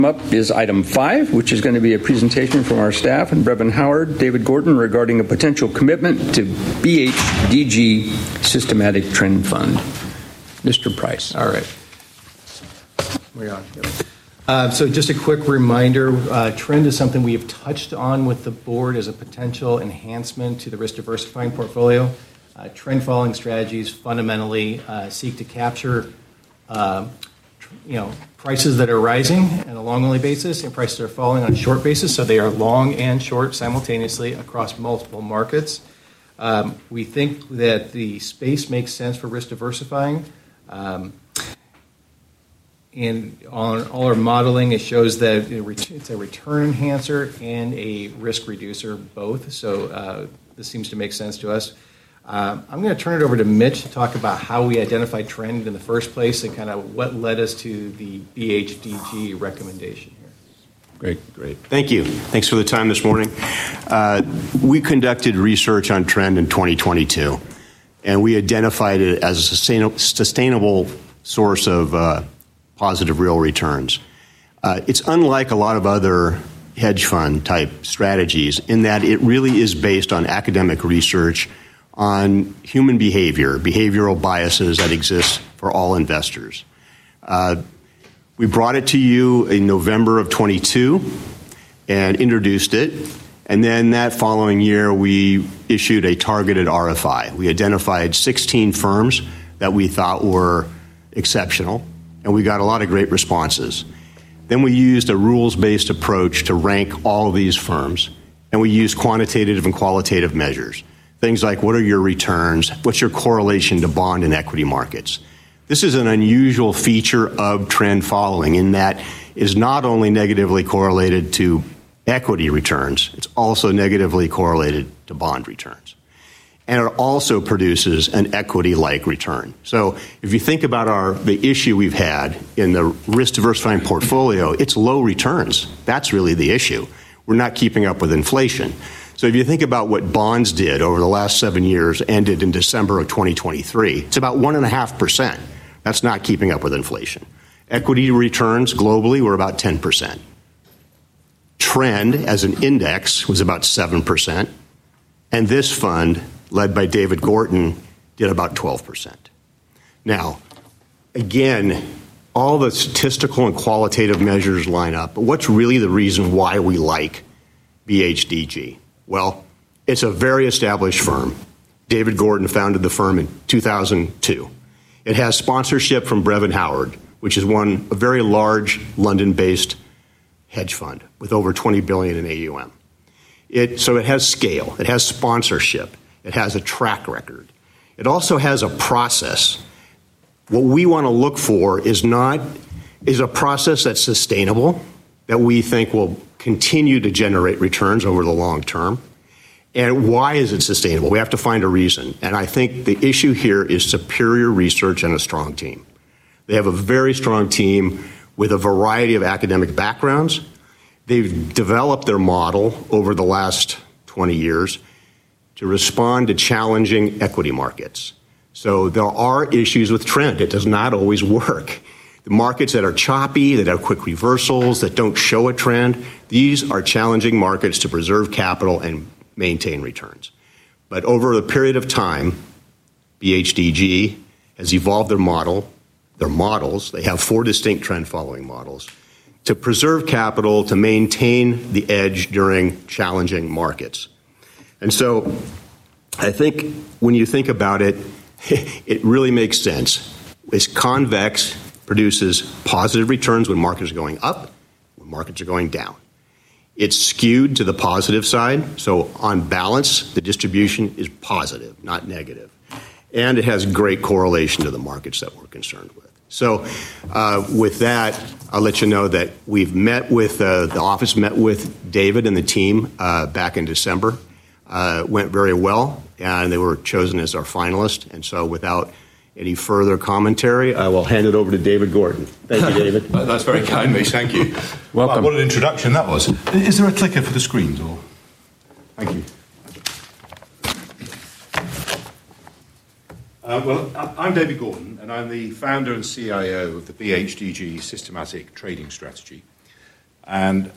Up is item 5, which is going to be a presentation from our staff and Brevin Howard, David Gordon, regarding a potential commitment to BHDG Systematic Trend Fund. Mr. Price. All right. We're on. So just a quick reminder, trend is something we have touched on with the board as a potential enhancement to the risk diversifying portfolio. Trend following strategies fundamentally seek to capture prices that are rising on a long-only basis and prices that are falling on a short basis, so they are long and short simultaneously across multiple markets. We think that the space makes sense for risk diversifying. And on all our modeling, it shows that it's a return enhancer and a risk reducer both, so this seems to make sense to us. I'm going to turn it over to Mitch to talk about how we identified trend in the first place and kind of what led us to the BHDG recommendation here. Great. Thank you. Thanks for the time this morning. We conducted research on trend in 2022, and we identified it as a sustainable source of positive real returns. It's unlike a lot of other hedge fund type strategies in that it really is based on academic research on human behavioral biases that exist for all investors. We brought it to you in November of 22 and introduced it. And then that following year, we issued a targeted RFI. We identified 16 firms that we thought were exceptional, and we got a lot of great responses. Then we used a rules-based approach to rank all of these firms, and we used quantitative and qualitative measures. Things like, what are your returns? What's your correlation to bond and equity markets? This is an unusual feature of trend following in that it is not only negatively correlated to equity returns, it's also negatively correlated to bond returns. And it also produces an equity-like return. So if you think about the issue we've had in the risk diversifying portfolio, it's low returns. That's really the issue. We're not keeping up with inflation. So if you think about what bonds did over the last 7 years, ended in December of 2023, it's about 1.5%. That's not keeping up with inflation. Equity returns globally were about 10%. Trend as an index was about 7%. And this fund, led by David Gordon, did about 12%. Now, again, all the statistical and qualitative measures line up, but what's really the reason why we like BHDG? Well, it's a very established firm. David Gordon founded the firm in 2002. It has sponsorship from Brevin Howard, which is a very large London-based hedge fund with over $20 billion in AUM. So it has scale. It has sponsorship. It has a track record. It also has a process. What we want to look for is a process that's sustainable, that we think will continue to generate returns over the long term. And why is it sustainable? We have to find a reason. And I think the issue here is superior research and a strong team. They have a very strong team with a variety of academic backgrounds. They've developed their model over the last 20 years to respond to challenging equity markets. So there are issues with trend. It does not always work. The markets that are choppy, that have quick reversals, that don't show a trend, these are challenging markets to preserve capital and maintain returns. But over a period of time, BHDG has evolved their models. They have 4 distinct trend following models to preserve capital, to maintain the edge during challenging markets. And so I think when you think about it, it really makes sense. It's convex, produces positive returns when markets are going up, when markets are going down. It's skewed to the positive side, so on balance, the distribution is positive, not negative. And it has great correlation to the markets that we're concerned with. So with that, I'll let you know that we've met with, the office met with David and the team back in December. Went very well, and they were chosen as our finalist. And so without any further commentary, I will hand it over to David Gordon. Thank you, David. That's very kind, Mitch. Thank you. Welcome. What an introduction that was. Is there a clicker for the screens? Or? Thank you. Well, I'm David Gordon, and I'm the founder and CIO of the BHDG Systematic Trading Strategy. And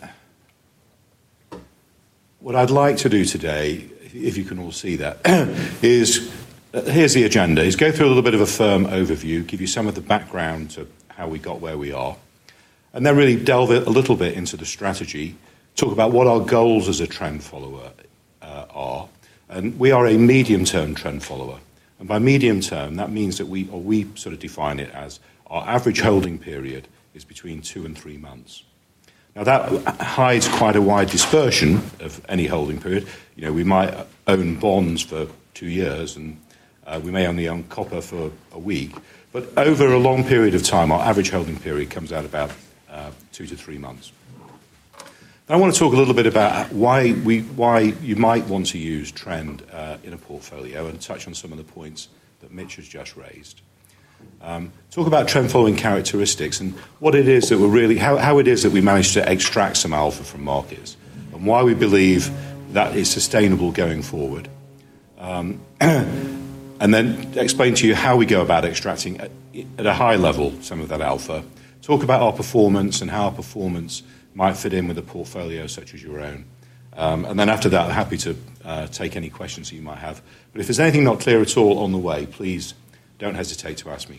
what I'd like to do today, if you can all see that, is, here's the agenda, is go through a little bit of a firm overview, give you some of the background to how we got where we are, and then really delve a little bit into the strategy, talk about what our goals as a trend follower are. And we are a medium-term trend follower. And by medium-term, that means that we sort of define it as our average holding period is between 2 and 3 months. Now, that hides quite a wide dispersion of any holding period. You know, we might own bonds for 2 years, and we may only own copper for a week. But over a long period of time, our average holding period comes out about 2 to 3 months. I want to talk a little bit about why you might want to use trend in a portfolio and touch on some of the points that Mitch has just raised. Talk about trend following characteristics and what it is that we're really, how it is that we manage to extract some alpha from markets and why we believe that is sustainable going forward. And then explain to you how we go about extracting at a high level some of that alpha. Talk about our performance and how our performance might fit in with a portfolio such as your own. And then after that, I'm happy to take any questions that you might have. But if there's anything not clear at all on the way, please don't hesitate to ask me.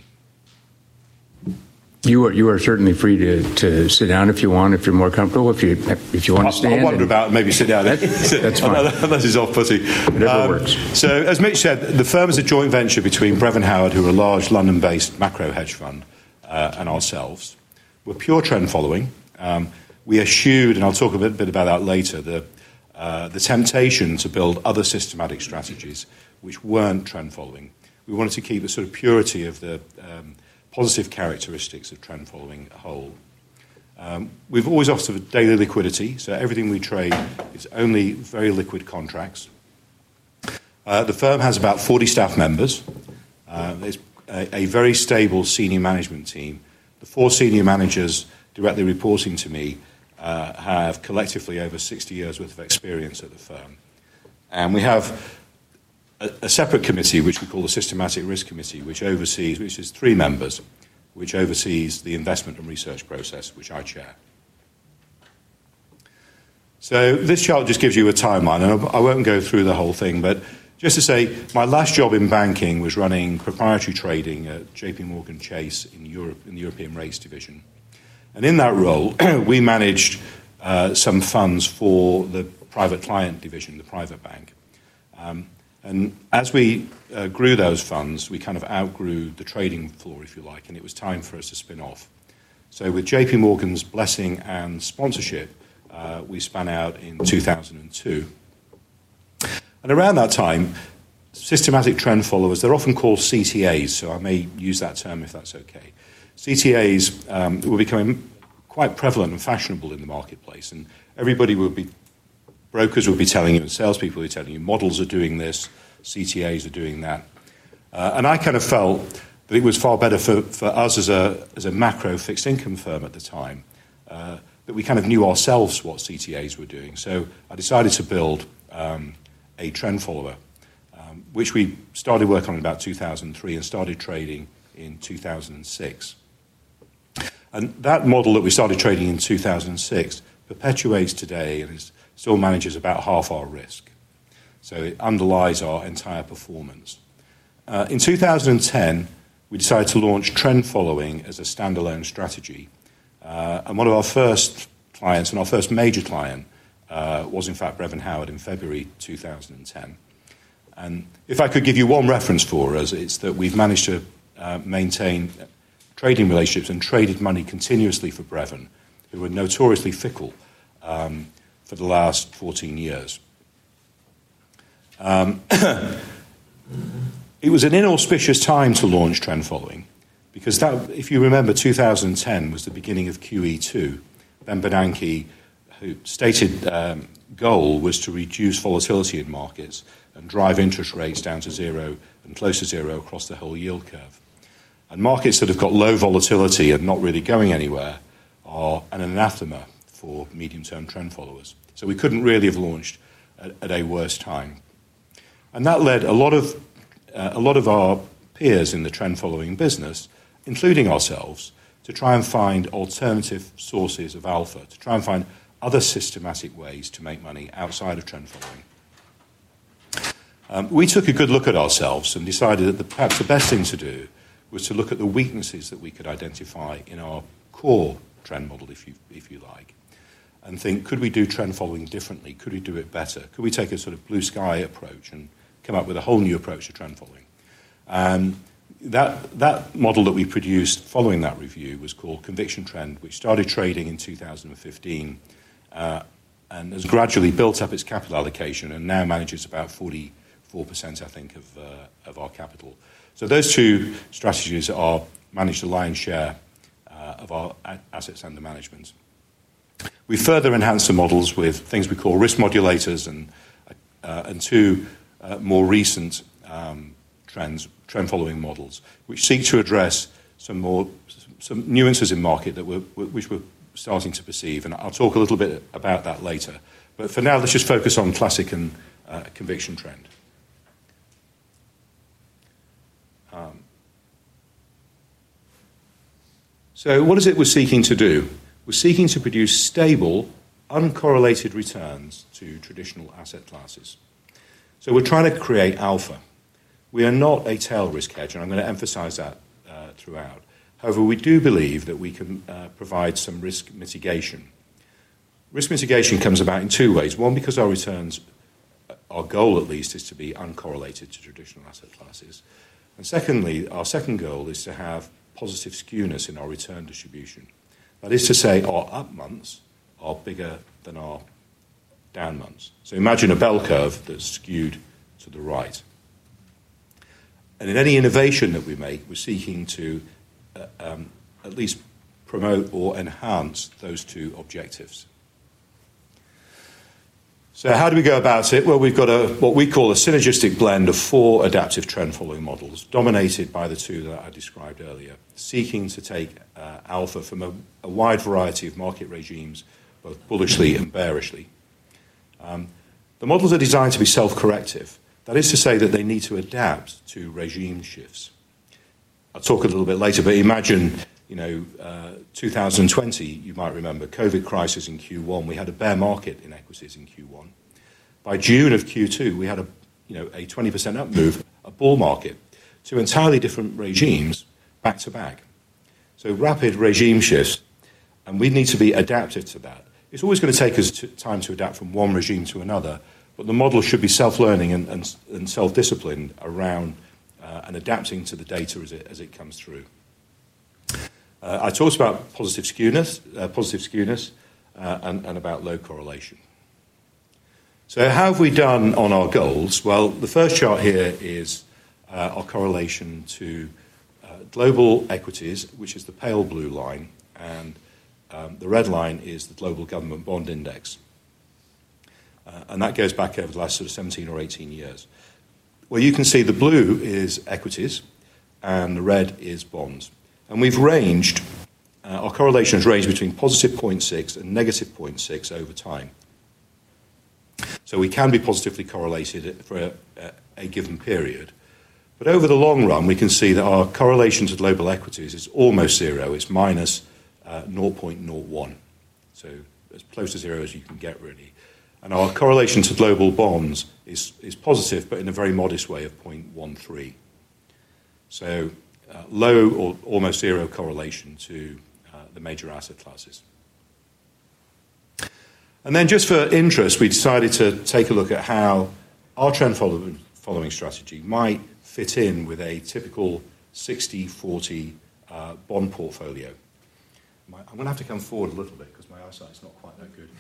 You are certainly free to sit down if you want, if you're more comfortable, if you want to stand. I'll wonder about maybe sit down. That's fine. Unless it's off-putty. Whatever works. So, as Mitch said, the firm is a joint venture between Brevin Howard, who are a large London-based macro hedge fund, and ourselves. We're pure trend following. We eschewed, and I'll talk a bit about that later, the temptation to build other systematic strategies which weren't trend following. We wanted to keep the sort of purity of the positive characteristics of trend following whole. We've always offered daily liquidity, so everything we trade is only very liquid contracts. The firm has about 40 staff members. There's a very stable senior management team. The 4 senior managers directly reporting to me have collectively over 60 years' worth of experience at the firm. And we have a separate committee, which we call the Systematic Risk Committee, which is 3 members, which oversees the investment and research process, which I chair. So this chart just gives you a timeline, and I won't go through the whole thing, but just to say, my last job in banking was running proprietary trading at JP Morgan Chase in Europe, in the European Rates Division. And in that role, we managed some funds for the private client division, the private bank. And as we grew those funds, we kind of outgrew the trading floor, if you like, and it was time for us to spin off. So with JP Morgan's blessing and sponsorship, we spun out in 2002. And around that time, systematic trend followers, they're often called CTAs, so I may use that term if that's okay. CTAs were becoming quite prevalent and fashionable in the marketplace, and brokers would be telling you, and salespeople would be telling you, models are doing this, CTAs are doing that. And I kind of felt that it was far better for us as a macro fixed income firm at the time, that we kind of knew ourselves what CTAs were doing. So I decided to build a trend follower, which we started working on in about 2003 and started trading in 2006. And that model that we started trading in 2006 perpetuates today and still manages about half our risk. So it underlies our entire performance. In 2010, we decided to launch trend following as a standalone strategy. And one of our first clients, and our first major client, was in fact Brevin Howard in February 2010. And if I could give you one reference for us, it's that we've managed to maintain trading relationships and traded money continuously for Brevin, who were notoriously fickle for the last 14 years. It was an inauspicious time to launch trend following because that, if you remember, 2010 was the beginning of QE2. Ben Bernanke, whose stated goal was to reduce volatility in markets and drive interest rates down to zero and close to zero across the whole yield curve. And markets that have got low volatility and not really going anywhere are an anathema for medium-term trend followers. So we couldn't really have launched at a worse time. And that led a lot of our peers in the trend following business, including ourselves, to try and find alternative sources of alpha, to try and find other systematic ways to make money outside of trend following. We took a good look at ourselves and decided that perhaps the best thing to do was to look at the weaknesses that we could identify in our core trend model, if you like, and think, could we do trend following differently? Could we do it better? Could we take a sort of blue sky approach and come up with a whole new approach to trend following? That model that we produced following that review was called Conviction Trend, which started trading in 2015 and has gradually built up its capital allocation and now manages about 44%, I think, of our capital. So those two strategies manage the lion's share of our assets under management. We further enhanced the models with things we call risk modulators and two more recent trend following models, which seek to address some nuances in market which we're starting to perceive, and I'll talk a little bit about that later. But for now, let's just focus on classic and conviction trend. So what is it we're seeking to do? We're seeking to produce stable, uncorrelated returns to traditional asset classes. So we're trying to create alpha. We are not a tail risk hedge, and I'm going to emphasize that throughout. However, we do believe that we can provide some risk mitigation. Risk mitigation comes about in two ways. One, because our returns, our goal at least, is to be uncorrelated to traditional asset classes. And secondly, our second goal is to have positive skewness in our return distribution. That is to say, our up months are bigger than our down months. So imagine a bell curve that's skewed to the right. And in any innovation that we make, we're seeking to at least promote or enhance those two objectives. So how do we go about it? Well, we've got what we call a synergistic blend of 4 adaptive trend-following models, dominated by the 2 that I described earlier, seeking to take alpha from a wide variety of market regimes, both bullishly and bearishly. The models are designed to be self-corrective. That is to say that they need to adapt to regime shifts. I'll talk a little bit later, but imagine, 2020, you might remember, COVID crisis in Q1. We had a bear market in equities in Q1. By June of Q2, we had a 20% up move, a bull market, 2 entirely different regimes back to back. So rapid regime shifts, and we need to be adaptive to that. It's always going to take us time to adapt from one regime to another, but the model should be self-learning and self-disciplined around and adapting to the data as it comes through. I talked about positive skewness, and about low correlation. So how have we done on our goals? Well, the first chart here is our correlation to global equities, which is the pale blue line, and the red line is the global government bond index. And that goes back over the last sort of 17 or 18 years. Well, you can see the blue is equities and the red is bonds. And we've ranged, our correlation has ranged between positive 0.6 and negative 0.6 over time. So we can be positively correlated for a given period. But over the long run, we can see that our correlation to global equities is almost zero. It's minus 0.01. So as close to zero as you can get, really. And our correlation to global bonds is positive, but in a very modest way of 0.13. So low or almost zero correlation to the major asset classes. And then just for interest, we decided to take a look at how our trend following strategy might fit in with a typical 60-40 bond portfolio. I'm going to have to come forward a little bit because my eyesight's not quite that good.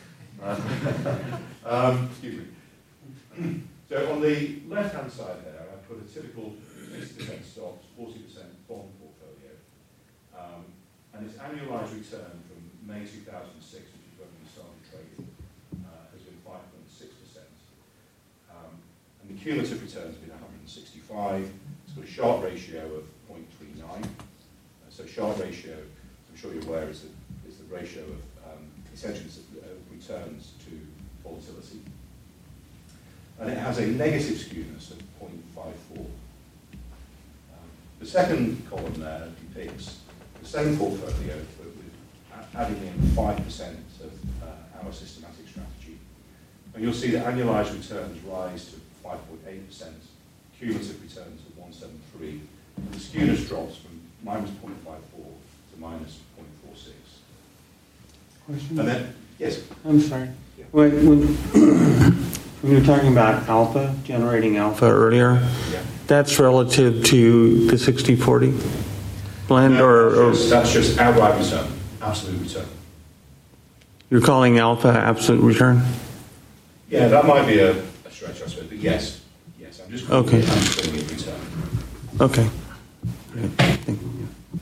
Excuse me. So on the left-hand side there, I put a typical 60% stocks, 40% bond portfolio. And its annualized return from May 2006, which is when we started trading, has been 5.6%. And the cumulative return has been 165. It's got a Sharpe ratio of 0.39. So Sharpe ratio, as I'm sure you're aware, is the ratio of essentially returns to volatility. And it has a negative skewness of 0.54. The second column there depicts the the same portfolio, but with adding in 5% of our systematic strategy. And you'll see that annualized returns rise to 5.8%, cumulative returns of 173, and the skewness drops from minus 0.54 to minus 0.46. Question? And then, yes? I'm sorry. Yeah. When you were talking about alpha, generating alpha earlier, Yeah. that's relative to the 60-40 blend, or That's just outright return, absolute return. you're calling alpha absolute return? Yeah, that might be a stretch, I suppose, but yes, I'm just calling Okay. it absolute return. Okay. Great. Thank you.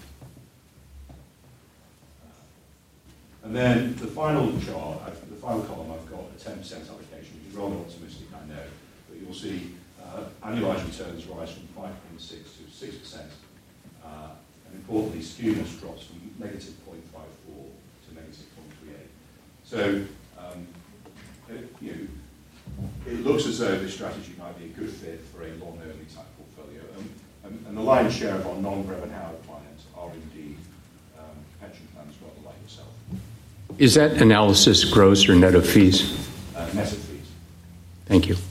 And then the final chart, the final column, I've got a 10% allocation, which is rather optimistic, I know, but you'll see annualized returns rise from 5.6 to 6%, and importantly, skewness drops from negative 0.54 to negative 0.38. So, it looks as though this strategy might be a good fit for a long-only type portfolio, and the lion's share of our non-Brevan Howard clients are indeed pension plans rather like yourself. Is that analysis gross or net of fees? Net of fees. Thank you.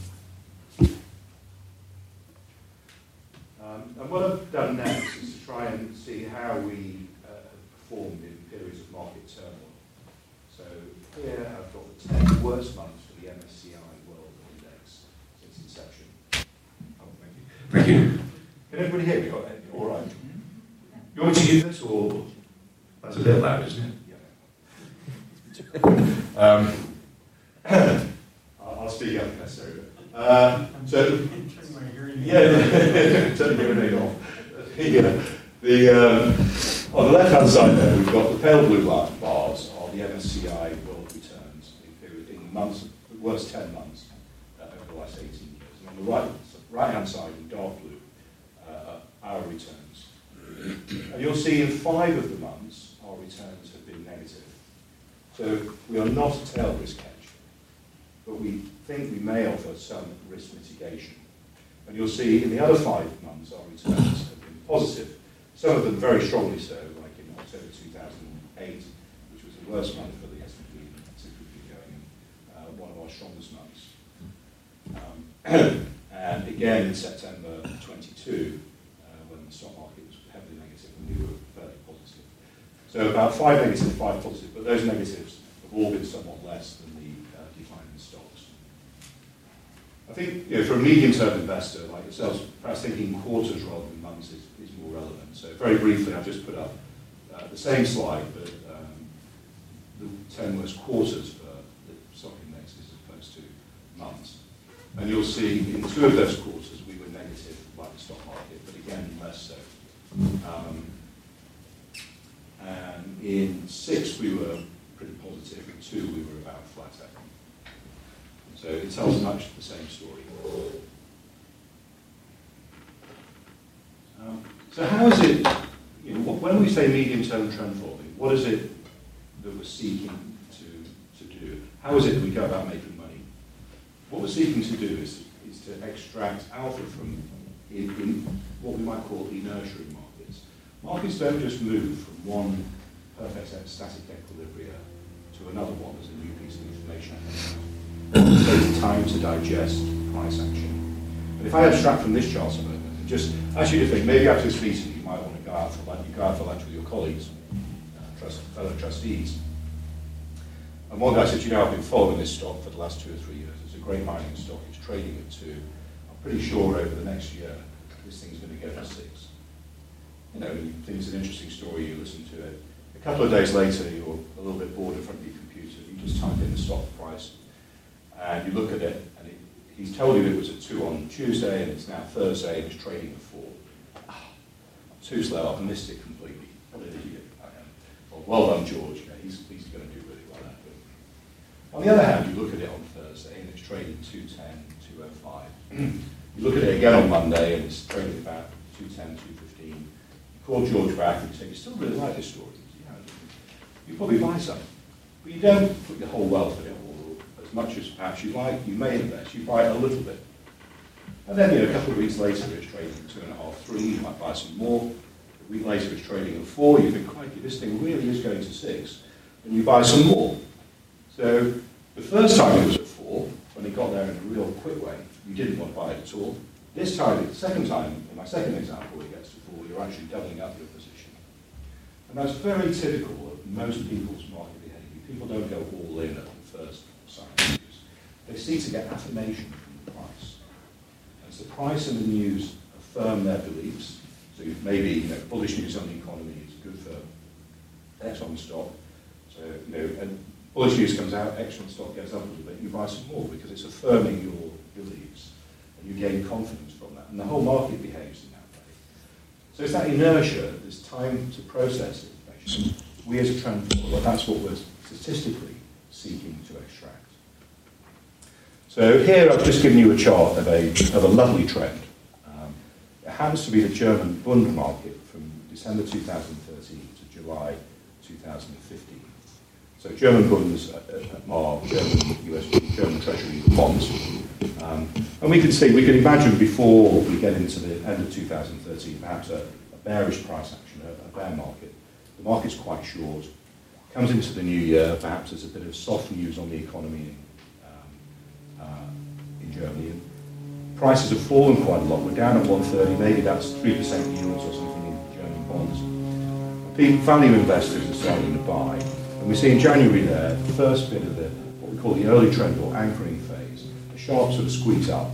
And what I've done next is to try and see how we performed in periods of market turmoil. So here I've got the 10 worst months for the MSCI World Index since inception. Oh, thank you. Thank you. Can everybody hear me? All right. You want me to use this, or that's a bit loud, isn't it? I'll speak up if necessary. Turn the hearing aid off. On the left-hand side there, we've got the pale blue bars are the MSCI world returns in months, the worst 10 months over the last 18 years. And on the right-hand side, in dark blue, our returns. And you'll see in 5 of the months, our returns have been negative. So we are not a tail risk hedge, but we think we may offer some risk mitigation. And you'll see in the other 5 months, our returns have been positive. Some of them very strongly so, like in October 2008, which was the worst month for the S&P, typically going, one of our strongest months. And again in September 22, when the stock market was heavily negative and we were fairly positive. So about 5 negative, 5 positive, but those negatives have all been somewhat less than the decline in stocks. I think for a medium-term investor like yourselves, perhaps thinking quarters rather than months is more relevant. So very briefly, I've just put up the same slide, but the 10 worst quarters for the stock indexes as opposed to months. And you'll see in 2 of those quarters we were negative, like the stock market, but again less so. And in 6 we were pretty positive, in 2 we were about flat out. So it tells much the same story. So how is it, when we say medium-term trend following, what is it that we're seeking to do? How is it that we go about making money? What we're seeking to do is to extract alpha from in what we might call inertia in markets. Markets don't just move from one perfect static equilibria to another one as a new piece of information. It takes time to digest price action. But if I abstract from this chart a moment and just ask you to think, maybe after this meeting you might want to go out for lunch with your colleagues, fellow trustees. And one guy said, I've been following this stock for the last 2 or 3 years. It's a great mining stock. It's trading at 2. I'm pretty sure over the next year this thing's going to go to 6. You think it's an interesting story, you listen to it. A couple of days later, you're a little bit bored in front of your computer. You just type in the stock price, and you look at it, and he's told you it was at 2 on Tuesday, and it's now Thursday, and it's trading at 4. Too slow. I've missed it completely. What an idiot I am. Well done, George. He's going to do really well out of it. On the other hand, you look at it on Thursday, and it's trading 210, 205. You look at it again on Monday, and it's trading about 210, 215. You call George back and you say, you still really like this story. You probably buy some. But you don't put your whole wealth in it, or as much as perhaps you like. You may invest. You buy a little bit. And then a couple of weeks later, it's trading 2.5, 3. You might buy some more. A A week later it's trading at 4, you think, crikey, this thing really is going to 6, and you buy some more. So the first time it was at 4, when it got there in a real quick way, you didn't want to buy it at all. This time, the second time, in my second example, it gets to 4, you're actually doubling up your position. And that's very typical of most people's market behavior. People don't go all in at the first sign of news. They seek to get affirmation from the price. And it's the price and the news affirm their beliefs. So maybe bullish news on the economy is good for Exxon stock. So and bullish news comes out, Exxon stock goes up a little bit, you buy some more because it's affirming your beliefs, and you gain confidence from that. And the whole market behaves in that way. So it's that inertia, this time to process information. We as a trend follower, that's what we're statistically seeking to extract. So here I've just given you a chart of a lovely trend. It happens to be the German Bund market from December 2013 to July 2015. So German Bunds are German Treasury bonds. And we can imagine before we get into the end of 2013, perhaps a bearish price action, a bear market. The market's quite short. Comes into the new year, perhaps there's a bit of soft news on the economy in Germany. And prices have fallen quite a lot. We're down at 130, maybe that's 3% yields or something in German bonds. Value investors are starting to buy. And we see in January there, the first bit of what we call the early trend or anchoring phase, a sharp sort of squeeze up.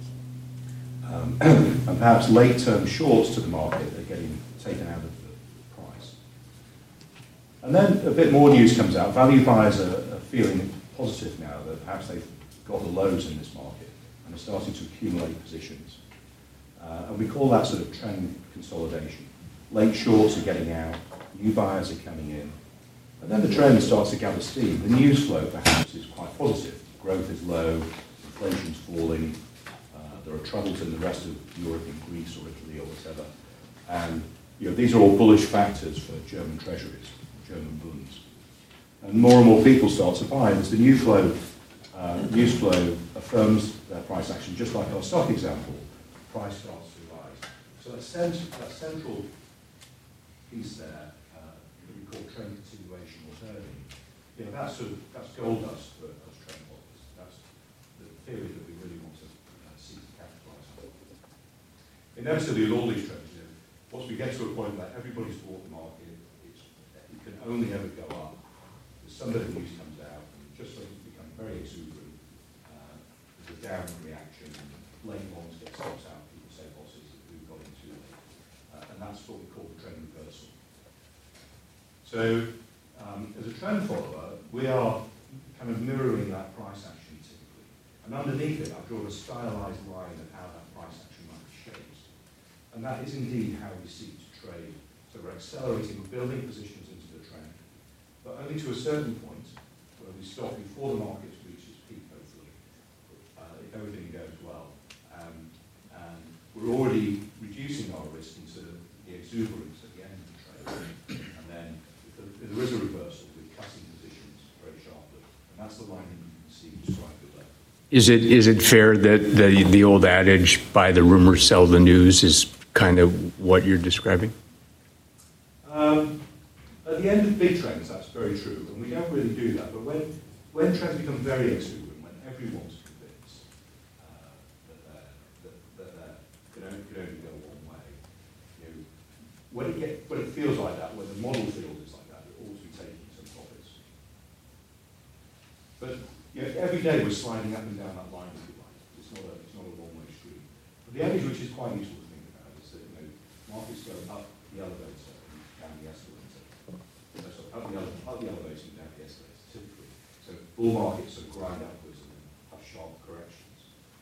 And perhaps late-term shorts to the market are getting taken out of the price. And then a bit more news comes out. Value buyers are feeling positive now that perhaps they've got the lows in this market and are starting to accumulate positions. And we call that sort of trend consolidation. Late shorts are getting out, new buyers are coming in, and then the trend starts to gather steam. The news flow perhaps is quite positive. Growth is low, inflation's falling, there are troubles in the rest of Europe, in Greece or Italy or whatever. And these are all bullish factors for German treasuries, German Bunds. And more people start to buy. As the news flow affirms their price action, just like our stock example, price starts to rise. So that central piece there, that we call trend continuation or turning, that's gold dust for us trend followers. That's the theory that we really want to seek to capitalise on. Inevitably, with all these trends, once we get to a point where everybody's bought the market, it can only ever go up. Some bit of news comes out, and just like it becomes very exuberant, there's a downward reaction, late bonds get stopped out, people say bosses who've got in too late. And that's what we call the trend reversal. So, as a trend follower, we are kind of mirroring that price action typically. And underneath it, I've drawn a stylized line of how that price action might be shaped. And that is indeed how we seek to trade. So we're accelerating, we're building positions into the trend, but only to a certain point where we stop before the market reaches peak, hopefully, if everything goes well. And we're already reducing our risk into the exuberance at the end of the trade. And then if there is a reversal, we're cutting positions very sharply. And that's the line that you can see described below. Is it fair that the old adage, buy the rumor, sell the news, is kind of what you're describing? At the end of big trends, that's very true, and we don't really do that. But when trends become very exuberant, when everyone's convinced that could only go one way, when it feels like that, when the model field is like that, it ought to be taking some profits. But every day we're sliding up and down that line, if you like. It's not a one-way street. But the image which is quite useful to think about is that markets go up the elevator and down the escalator. Up the elevator and down the escalator, typically. So bull markets sort of grind upwards and then have sharp corrections.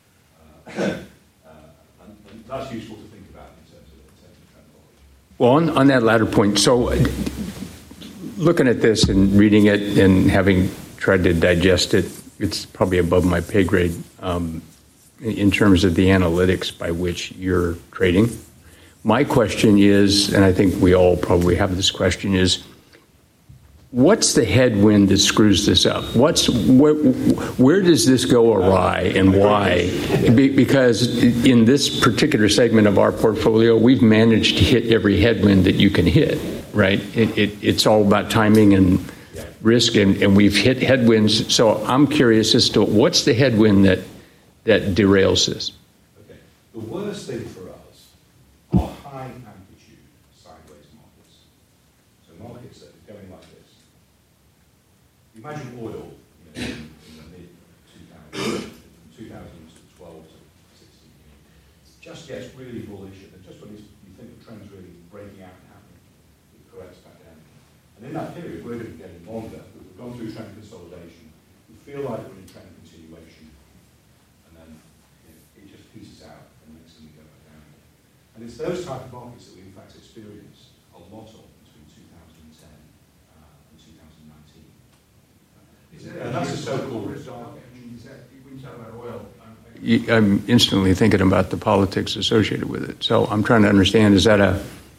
And that's useful to think about in terms of trend knowledge. Well, on that latter point, so looking at this and reading it and having tried to digest it, it's probably above my pay grade in terms of the analytics by which you're trading. My question is, and I think we all probably have this question, is what's the headwind that screws this up? Where does this go awry and why? Because in this particular segment of our portfolio, we've managed to hit every headwind that you can hit, right? It's all about timing and risk, and we've hit headwinds. So I'm curious as to what's the headwind that derails this? Okay. The worst thing for us are high amplitude sideways markets. So markets that are going like this. Imagine oil in the mid-2000s, 2012 to 16. It just gets really bullish, and just when you think the trend's really breaking out and happening, it corrects back down. And in that period, we're going to be getting longer. We've gone through trend consolidation. We feel like we're in trend continuation, and then it just pieces out, and next thing we go back down. And it's those type of markets that we in fact experienced a lot of between 2010 and 2019. And that's a so-called dark edge. When you talk about oil, I'm instantly thinking about the politics associated with it. So I'm trying to understand: is that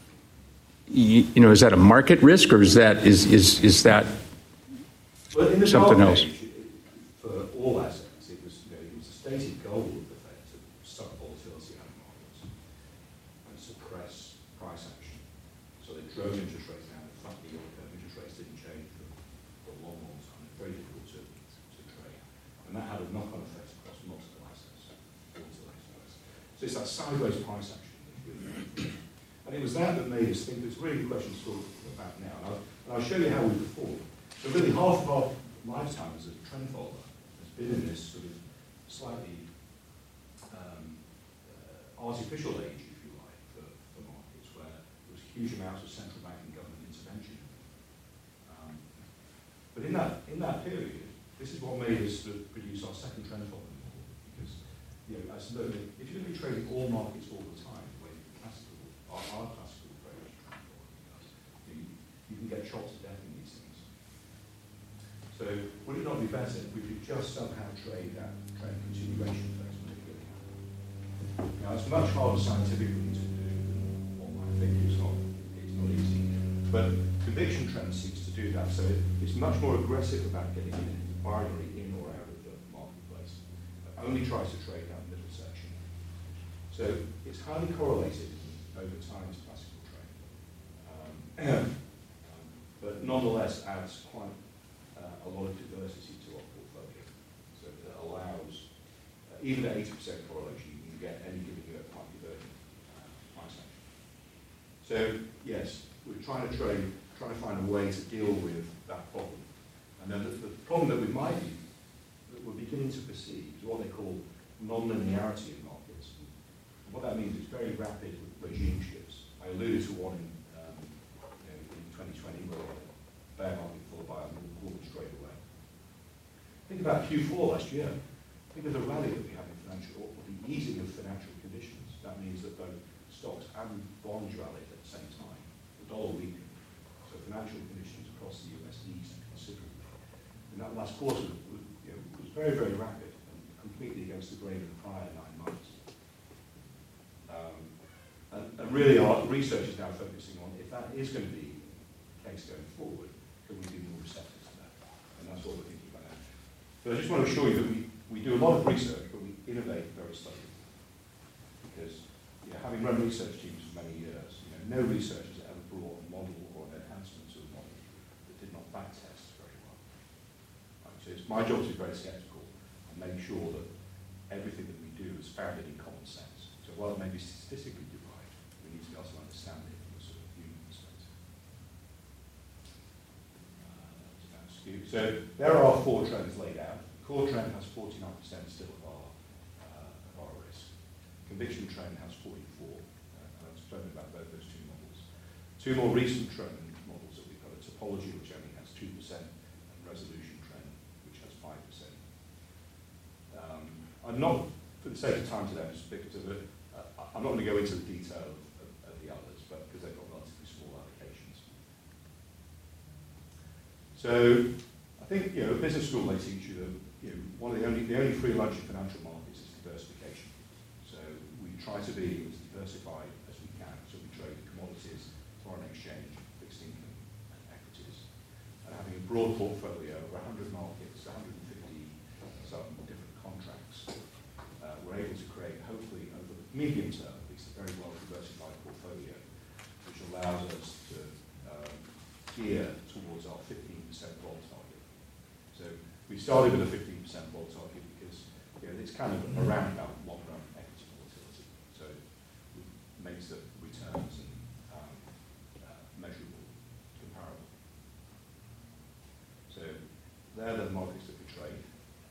a market risk, or is that well, in the something dark else? age, for all assets, it was a stated goal of the Fed to suck volatility out of markets and suppress price action. So they drove interest rates down, and flat the yield curve. Interest rates didn't change for a long, long time. It's very difficult to trade. And that had a knock-on effect across multiple assets. So it's that sideways price action. And it was that made us think it's really a question to talk about now. And I'll show you how we perform. So really half of our lifetime as a trend follower has been in this sort of slightly artificial age, if you like, for markets, where there was huge amounts of central bank and government intervention. But in that period, this is what made us sort of produce our second trend following model. Because if you're going to be trading all markets all the time, the way our classical approach to trend following does, you can get shot to death in these things. So would it not be better if we could just somehow trade that trend continuation phase when it really happens? Now it's much harder scientifically to do than one might think. It's not easy. But conviction trend seems to do that. So it's much more aggressive about getting in binary in or out of the marketplace. It only tries to trade that middle section. So it's highly correlated over time to classical trade. But nonetheless adds quite a lot of diversity to our portfolio. So that allows, even at 80% correlation, you can get any given year quite divergent price action. So yes, we're trying to find a way to deal with that problem. And then the problem that we're beginning to perceive is what they call non-linearity in markets. And what that means is very rapid regime shifts. I alluded to one in 2020 where we had a bear market followed by a quarter straight away. Think about Q4 last year. Think of the rally that we had in financial, or the easing of financial conditions. That means that both stocks and bonds rallied at the same time. The dollar weakened. So financial conditions across the US eased considerably. And that last quarter was very, very rapid and completely against the grain of the prior 9 months. And really our research is now focusing on if that is going to be the case going forward, can we be more receptive to that? And that's what we're thinking about now. But I just want to assure you that we do a lot of research, but we innovate very slowly. Because having run research teams for many years, no research has ever brought a model or an enhancement to a model that did not backtest very well. Right? So it's my job to be very skeptical and make sure that everything that we do is founded in common sense. So while it may be statistically derived, we need to be able to understand it from a sort of human perspective. So there are our 4 trends laid out. Core trend has 49% still of our risk. Conviction trend has 44%. And I've spoken about both those 2 models. 2 more recent trend models that we've got: a topology, which only has 2%, and resolution trend, which has 5%. I'm not, for the sake of time today, I'm not going to go into the detail of the others, but because they've got relatively small applications. So I think at business school they teach you that the only free lunch in financial markets is diversification. So we try to be as diversified as we can. So we trade commodities, foreign exchange, fixed income, and equities. And having having a broad portfolio over 100 markets, 150 some different contracts, we're able to create, hopefully over the medium term, at least a very well diversified portfolio, which allows us to gear towards our 15% vol target. So we started with a 15% vol target because it's kind of around about long-run equity volatility. So it makes the returns and measurable, comparable. So they're the markets that we trade.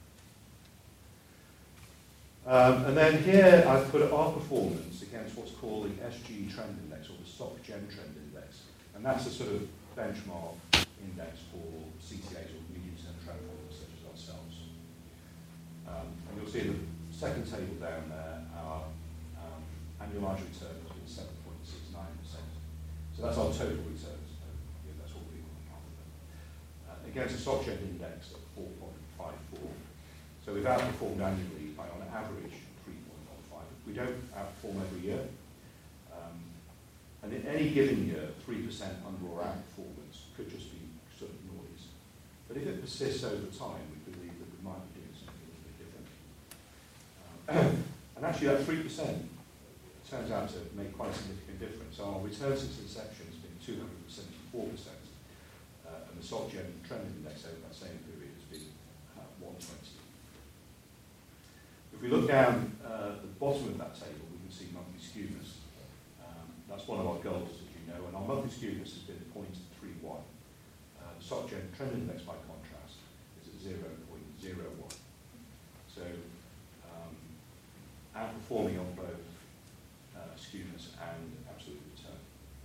And then here I've put our performance against what's called the SG Trend Index, or the SocGen Trend Index. And that's a sort of benchmark index for CTAs or medium-term trend followers such as ourselves. And you'll see in the second table down there, our annualized return has been 7.69%. So that's our total returns. That's what we want to against a SocGen index of 4.54. So we've outperformed annually by, on average, 3.15. We don't outperform every year. And in any given year, 3% under or outperformance could just be sort of noise. But if it persists over time, we believe that we might be doing something a little bit different. And actually that 3% turns out to make quite a significant difference. Our return since inception has been 274%, and the SocGen Trend Index over that same period has been 120. If we look down at the bottom of that table, we can see monthly skewness. That's one of our goals, as you know, and our monthly skewness has been 0.31. The SocGen Trend Index, by contrast, is at 0.01. So outperforming on both skewness and absolute return.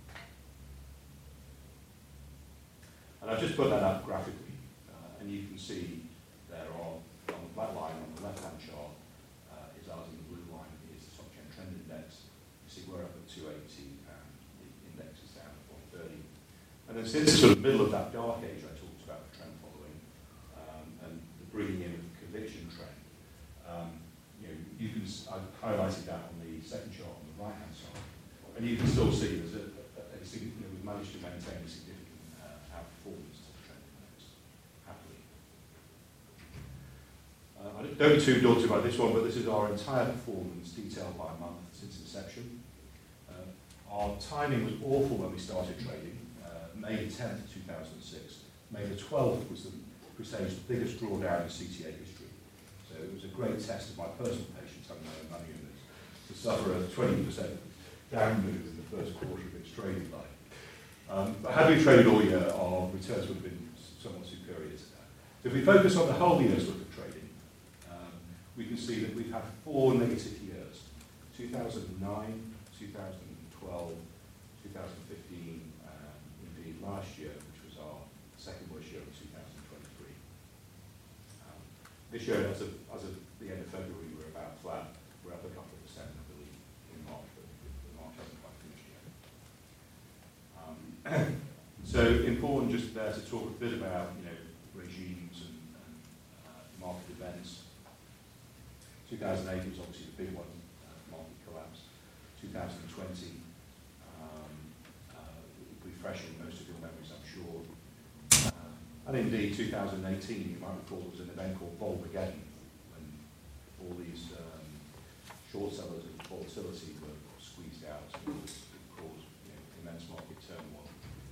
And I've just put that up graphically, and you can see there are, on the black line on the left-hand chart, is ours, and the blue line is the SocGen Trend Index. You see we're up at 280, and the index is down at 130. And then since the sort of middle of that dark age I talked about the trend following, and the bringing in of the conviction trend, you can, I've highlighted that on the second chart on the right-hand side, and you can still see there's we've managed to maintain a significant outperformance to the trend index, happily. I don't be too daunted by this one, but this is our entire performance detailed by month since inception. Our timing was awful when we started trading. May 10th, 2006. May the 12th was the Crusade's biggest drawdown in CTA history. So it was a great test of my personal patience, having my own money in this, to suffer a 20% down move in the first quarter of its trading life. But had we traded all year, our returns would have been somewhat superior to that. So if we focus on the whole year's worth of trading, we can see that we've had 4 negative years: 2009, 2012, 2015, and indeed last year, which was our second worst year of 2023. This year, as of the end of February, we're about flat. We're up a couple of percent, I believe, in March, but March hasn't quite finished yet. So important just there to talk a bit about regimes and market events. 2008 was obviously the big one, market collapse. 2020, refreshing most of your memories, I'm sure. And indeed, 2018, you might recall, was an event called Volkswagen, when all these short sellers of volatility were squeezed out, and it caused immense market turmoil.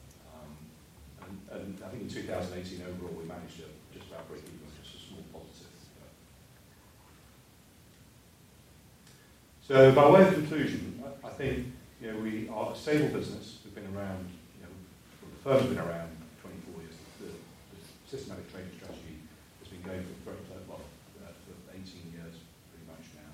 And I think in 2018 overall, we managed to just about break even, just a small positive. So by way of conclusion, I think we are a stable business. We've been around, the firm's been around 24 years. The systematic trading strategy has been going for for 18 years, pretty much now.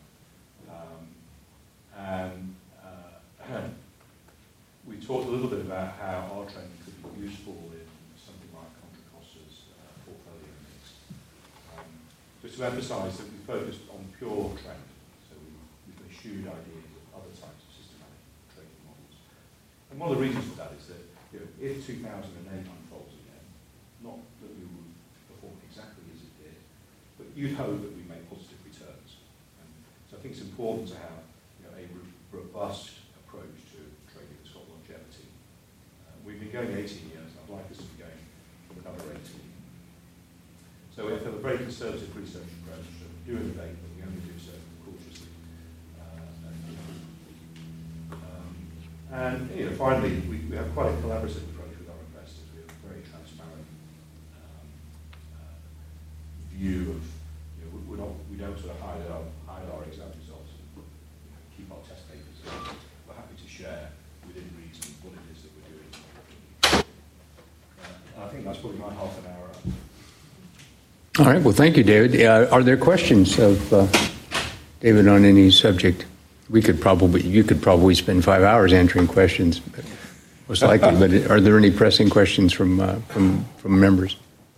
We talked a little bit about how our trend could be useful in something like Contra Costa's portfolio mix. Just to emphasise that we focused on pure trend. We've eschewed ideas of other types of systematic trading models. And one of the reasons for that is that if 2008 unfolds again, not that we would perform exactly as it did, but you'd hope that we make positive returns. And so I think it's important to have a robust approach to trading that's got longevity. We've been going 18 years, and I'd like us to be going for another 18. So we have a very conservative research approach. So we do innovate, but we only do so cautiously. And finally, we have quite a collaborative approach with our investors. We have a very transparent view of, we don't sort of hide our exam results. We keep our test papers. We're happy to share within reason what it is that we're doing. I think that's probably my half an hour. All right. Well, thank you, David. Are there questions of David on any subject? You could probably spend 5 hours answering questions, most likely. But are there any pressing questions from members?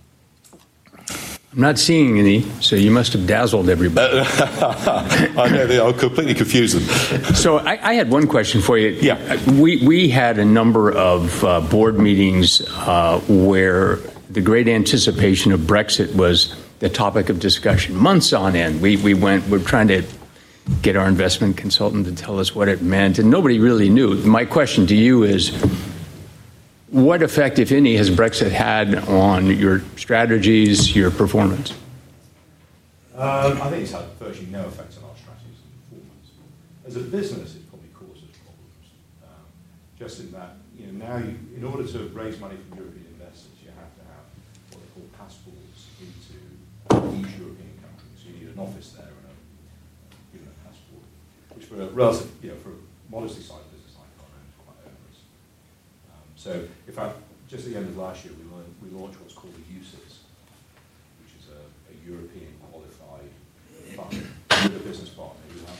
I'm not seeing any, so you must have dazzled everybody. I know, I'll completely confuse them. So I had one question for you. Yeah. We had a number of board meetings where the great anticipation of Brexit was the topic of discussion, months on end. We're trying to get our investment consultant to tell us what it meant, and nobody really knew. My question to you is, what effect, if any, has Brexit had on your strategies, your performance? I think it's had virtually no effect on our strategies and performance. As a business, it probably causes problems. Just in that, now in order to raise money from European investors, you have to have what they call passports into each European country. So you need an office there and a passport, which for a relative, for a modestly sized business like our own is quite onerous. So, in fact, just at the end of last year, we launched what's called the UCITS, which is a European qualified fund with a business partner who has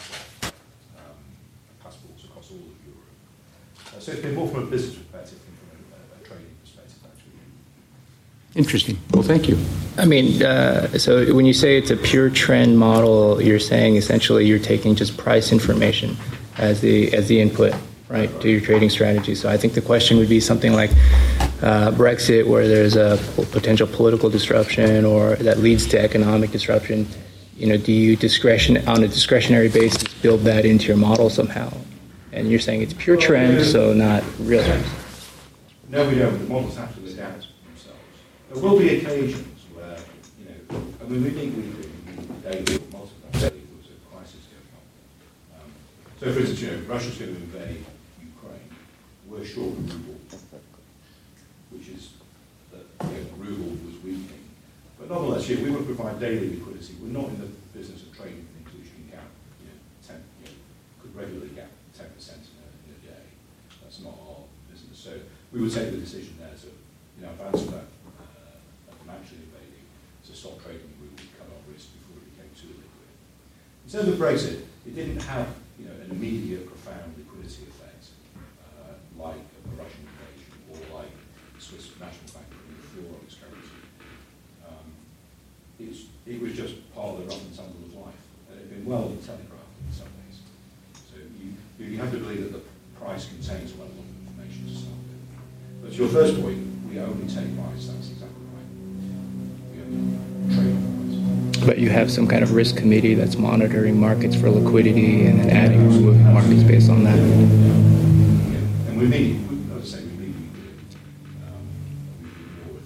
passports across all of Europe. So it's been more from a business perspective than from a trading perspective, actually. Interesting. Well, thank you. I mean, so when you say it's a pure trend model, you're saying essentially you're taking just price information as the input, right, to your trading strategy. So I think the question would be something like Brexit, where there's a potential political disruption or that leads to economic disruption. Do you on a discretionary basis build that into your model somehow? And you're saying it's pure trend, so not real trends. No, we don't. The models have to adapt themselves. There will be occasions where, we think we do daily or multiple daily was a crisis going on. So, for instance, Russia's going to invade Ukraine. We're short of ruble, which is that ruble was weakening. But nonetheless, we will provide daily liquidity. We're not in the business of trading things which can gap, could regularly gap 10% in a day. That's not our business. So we would take the decision there to, advance that actually invading, to stop trading the ruble, cut our risk before it became too liquid. In terms of Brexit, it didn't have an immediate, profound liquidity effect like a Russian invasion or like the Swiss National Bank putting the floor on its currency. It was just part of the rough and tumble of life, and it had been well telegraphed in some ways. So you have to believe that the price contains a level of information to start with. But to your first point, we only take price. That's exactly right. We only trade on price. But you have some kind of risk committee that's monitoring markets for liquidity and then adding or removing markets based on that. Yeah. And we meet, as I say, we meet weekly. We do more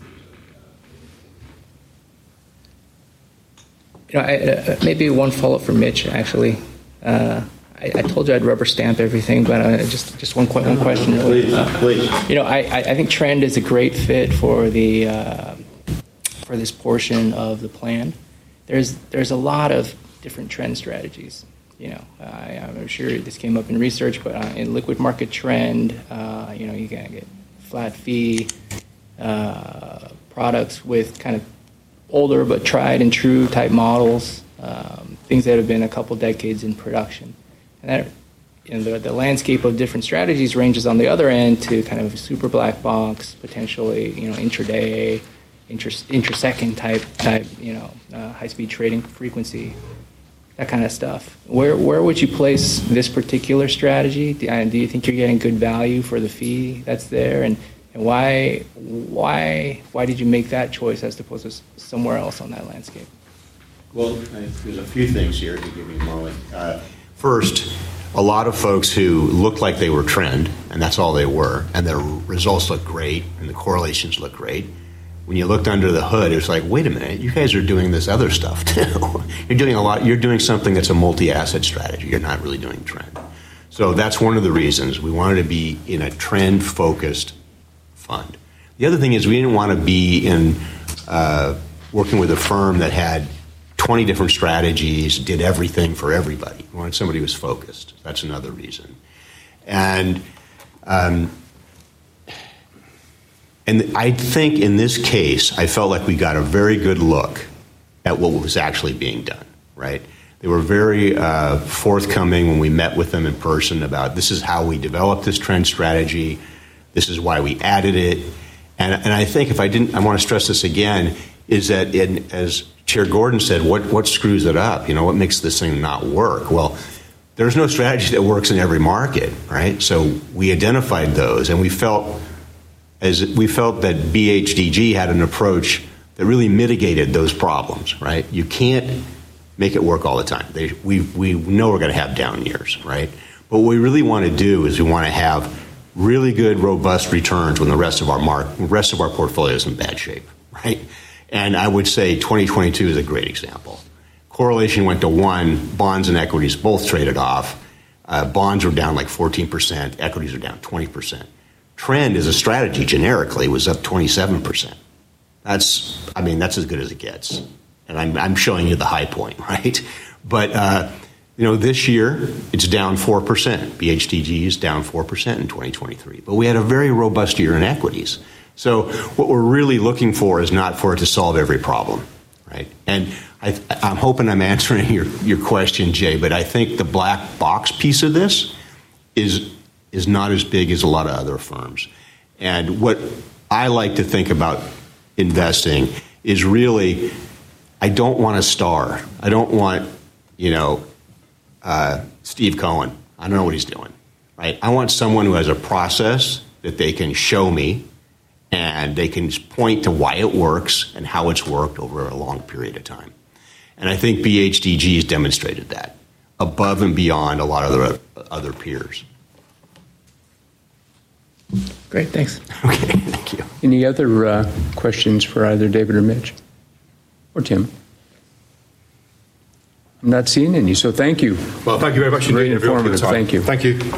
with it. Maybe one follow-up for Mitch, actually. I told you I'd rubber stamp everything, but just one question. Please. I think trend is a great fit for for this portion of the plan. There's a lot of different trend strategies. I'm sure this came up in research, but in liquid market trend, you can get flat fee products with kind of older but tried and true type models, things that have been a couple decades in production. And that, the landscape of different strategies ranges on the other end to kind of super black box, potentially, intraday, intrasecond type, high-speed trading frequency, that kind of stuff. Where would you place this particular strategy? Do you think you're getting good value for the fee that's there? And why did you make that choice as opposed to somewhere else on that landscape? Well, there's a few things here to give you, Marley. First, a lot of folks who looked like they were trend, and that's all they were, and their results look great, and the correlations look great, when you looked under the hood, it was like, wait a minute, you guys are doing this other stuff too. You're doing something that's a multi-asset strategy. You're not really doing trend. So that's one of the reasons we wanted to be in a trend-focused fund. The other thing is we didn't want to be in working with a firm that had 20 different strategies, did everything for everybody. We wanted somebody who was focused. That's another reason. And I think in this case, I felt like we got a very good look at what was actually being done, right? They were very forthcoming when we met with them in person about this is how we developed this trend strategy, this is why we added it. And I think if I want to stress this again, is that as Chair Gordon said, what screws it up? What makes this thing not work? Well, there's no strategy that works in every market, right? So we identified those, and we felt that BHDG had an approach that really mitigated those problems, right? You can't make it work all the time. We know we're going to have down years, right? But what we really want to do is we want to have really good, robust returns when the rest of our portfolio is in bad shape, right? And I would say 2022 is a great example. Correlation went to 1, bonds and equities both traded off. Bonds were down like 14%, equities are down 20%. Trend as a strategy generically was up 27%. That's as good as it gets. And I'm showing you the high point, right? But this year it's down 4%. BHDG is down 4% in 2023. But we had a very robust year in equities. So what we're really looking for is not for it to solve every problem, right? And I'm hoping I'm answering your question, Jay, but I think the black box piece of this is not as big as a lot of other firms. And what I like to think about investing is really, I don't want a star. I don't want, Steve Cohen. I don't know what he's doing, right? I want someone who has a process that they can show me and they can point to why it works and how it's worked over a long period of time. And I think BHDG has demonstrated that above and beyond a lot of other peers. Great, thanks. Okay, thank you. Any other questions for either David or Mitch? Or Tim? I'm not seeing any, so thank you. Well, thank you very much. Very informative. Thank you. Thank you.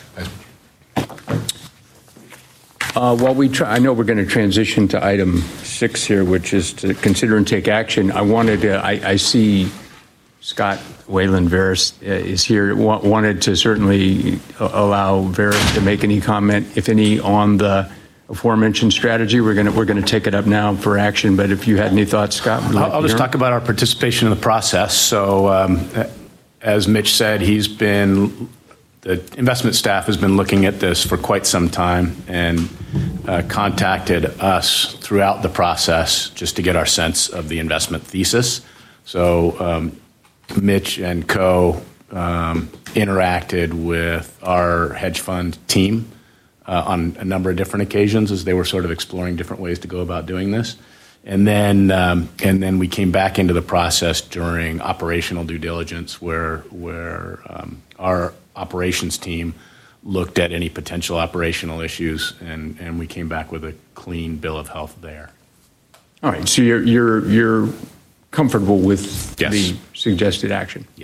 While I know we're going to transition to item 6 here, which is to consider and take action. I see Scott Wayland-Veris is here. Wanted to certainly allow Veris to make any comment, if any, on the aforementioned strategy. We're going to take it up now for action. But if you had any thoughts, Scott, I'll just talk about our participation in the process. So, as Mitch said, the investment staff has been looking at this for quite some time and contacted us throughout the process just to get our sense of the investment thesis. So Mitch and co interacted with our hedge fund team on a number of different occasions as they were sort of exploring different ways to go about doing this. And then we came back into the process during operational due diligence where our operations team looked at any potential operational issues, and we came back with a clean bill of health there. All right, so you're comfortable with Yes. the suggested action?